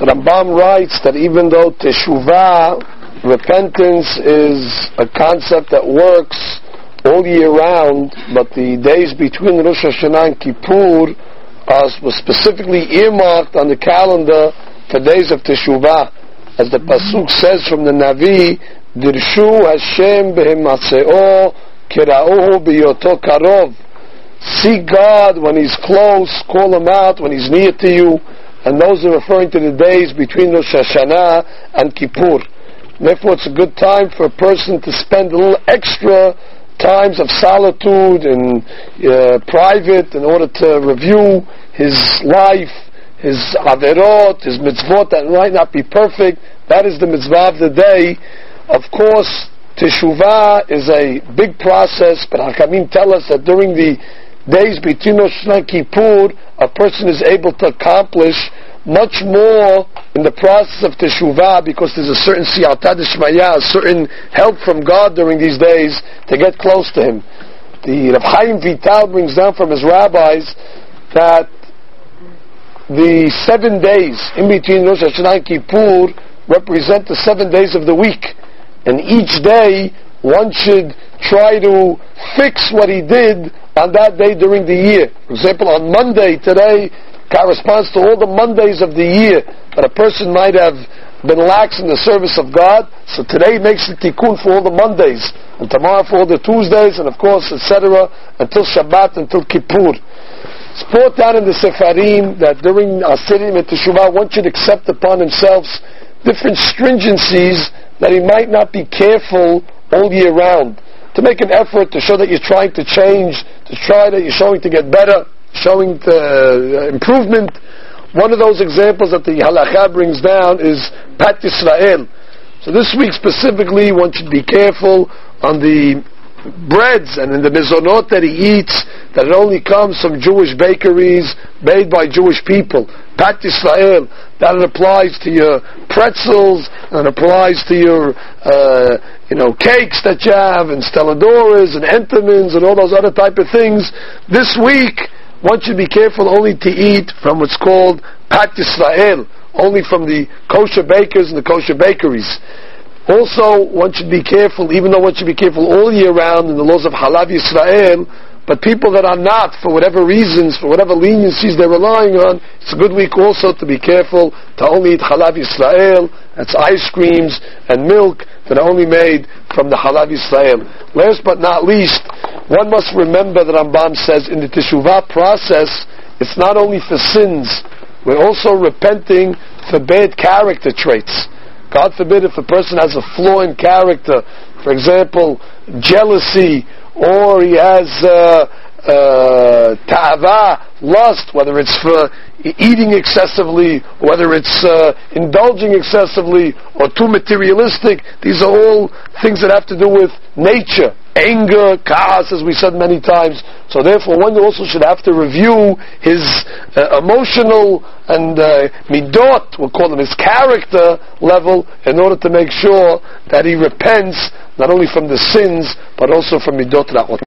Rambam writes that even though teshuvah, repentance, is a concept that works all year round, but the days between Rosh Hashanah and Kippur was specifically earmarked on the calendar for days of teshuvah. As the pasuk says from the Navi, Dirshu Hashem behimatzeo kira'uhu biyoto karov. Seek God when He's close, call Him out when He's near to you, and those are referring to the days between Rosh Hashanah and Kippur. Therefore, it's a good time for a person to spend a little extra times of solitude and private in order to review his life, his averot, his mitzvot that might not be perfect. That is the mitzvah of the day. Of course, teshuvah is a big process, but Hakamim tell us that during the days between Rosh Hashanah and Kippur, a person is able to accomplish much more in the process of teshuvah, because there's a certain siyata d'shmaya, a certain help from God during these days to get close to Him. The Rav Chaim Vital brings down from his rabbis that the 7 days in between Rosh Hashanah and Kippur represent the 7 days of the week, and each day one should try to fix what he did on that day during the year. For example, on Monday, today corresponds to all the Mondays of the year, but a person might have been lax in the service of God, so today makes the tikkun for all the Mondays, and tomorrow for all the Tuesdays, and of course, etc., until Shabbat, until Kippur. It's brought down in the Sefarim that during Asirim and Teshuvah, one should accept upon himself different stringencies that he might not be careful all year round. To make an effort to show that you're trying to change, to try that you're showing to get better, showing improvement. One of those examples that the halakha brings down is Pat Yisrael. So this week specifically, one should be careful on the breads and in the mizonot that he eats, that it only comes from Jewish bakeries made by Jewish people. Pat Yisrael, that it applies to your pretzels, and it applies to your cakes that you have, and stelladoras and entenmann's and all those other type of things. This week one should be careful only to eat from what's called Pat Yisrael, only from the kosher bakers and the kosher bakeries. Also, one should be careful, even though one should be careful all year round in the laws of Halav Yisrael, but people that are not, for whatever reasons, for whatever leniencies they're relying on, it's a good week also to be careful to only eat Halav Yisrael. That's ice creams and milk that are only made from the Halav Yisrael. Last but not least, one must remember that Rambam says in the Teshuvah process, it's not only for sins, we're also repenting for bad character traits. God forbid if a person has a flaw in character, for example, jealousy, or he has ta'ava, lust, whether it's for eating excessively, whether it's indulging excessively, or too materialistic. These are all things that have to do with nature, anger, chaos, as we said many times. So therefore one also should have to review his emotional and midot, we'll call them his character level, in order to make sure that he repents not only from the sins but also from midot ra'ot.